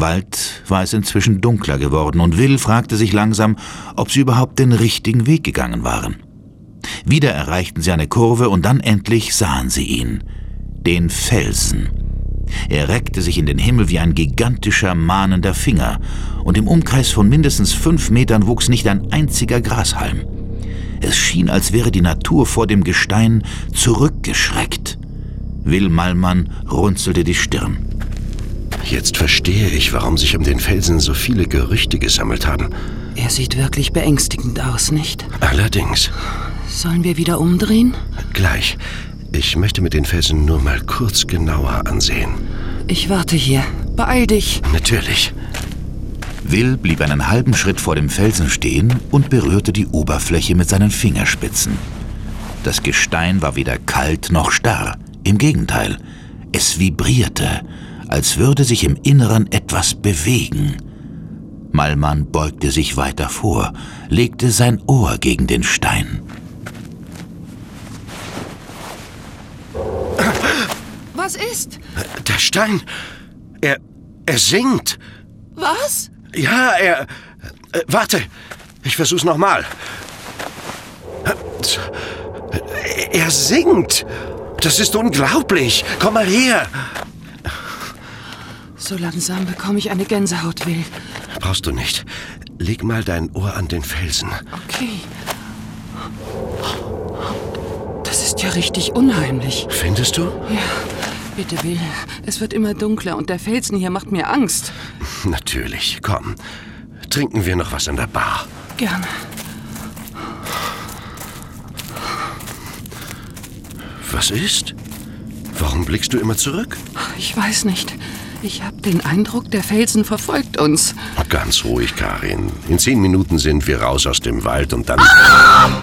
Wald war es inzwischen dunkler geworden und Will fragte sich langsam, ob sie überhaupt den richtigen Weg gegangen waren. Wieder erreichten sie eine Kurve und dann endlich sahen sie ihn, den Felsen. Er reckte sich in den Himmel wie ein gigantischer, mahnender Finger, und im Umkreis von mindestens 5 Metern wuchs nicht ein einziger Grashalm. Es schien, als wäre die Natur vor dem Gestein zurückgeschreckt. Will Malmann runzelte die Stirn. Jetzt verstehe ich, warum sich um den Felsen so viele Gerüchte gesammelt haben. Er sieht wirklich beängstigend aus, nicht? Allerdings. Sollen wir wieder umdrehen? Gleich. Ich möchte mir den Felsen nur mal kurz genauer ansehen. Ich warte hier. Beeil dich. Natürlich. Will blieb einen halben Schritt vor dem Felsen stehen und berührte die Oberfläche mit seinen Fingerspitzen. Das Gestein war weder kalt noch starr. Im Gegenteil, es vibrierte, als würde sich im Inneren etwas bewegen. Malmann beugte sich weiter vor, legte sein Ohr gegen den Stein. Was ist? Der Stein, er sinkt. Was? Ja, warte, ich versuch's nochmal. Er sinkt. Das ist unglaublich. Komm mal her. So langsam bekomme ich eine Gänsehaut, Will. Brauchst du nicht. Leg mal dein Ohr an den Felsen. Okay. Das ist ja richtig unheimlich. Findest du? Ja, bitte, Will. Es wird immer dunkler und der Felsen hier macht mir Angst. Natürlich. Komm. Trinken wir noch was an der Bar. Gerne. Was ist? Warum blickst du immer zurück? Ich weiß nicht. Ich habe den Eindruck, der Felsen verfolgt uns. Ganz ruhig, Karin. In 10 Minuten sind wir raus aus dem Wald und dann...